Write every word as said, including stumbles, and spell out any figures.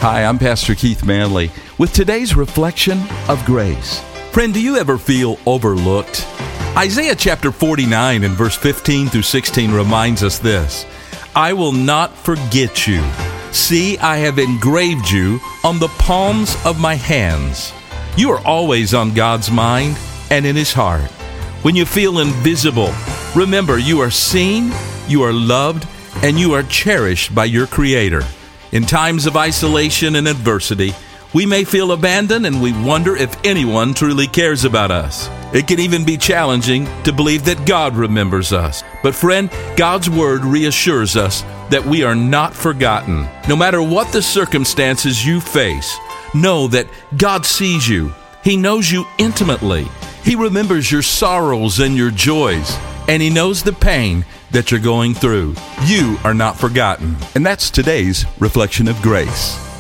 Hi, I'm Pastor Keith Manley with today's reflection of grace. Friend, do you ever feel overlooked? Isaiah chapter forty-nine and verse fifteen through sixteen reminds us this: I will not forget you. See, I have engraved you on the palms of my hands. You are always on God's mind and in His heart. When you feel invisible, remember you are seen, you are loved, and you are cherished by your Creator. In times of isolation and adversity, we may feel abandoned and we wonder if anyone truly cares about us. It can even be challenging to believe that God remembers us. But friend, God's Word reassures us that we are not forgotten. No matter what the circumstances you face, know that God sees you. He knows you intimately. He remembers your sorrows and your joys, and He knows the pain that you're going through. You are not forgotten. And that's today's reflection of grace.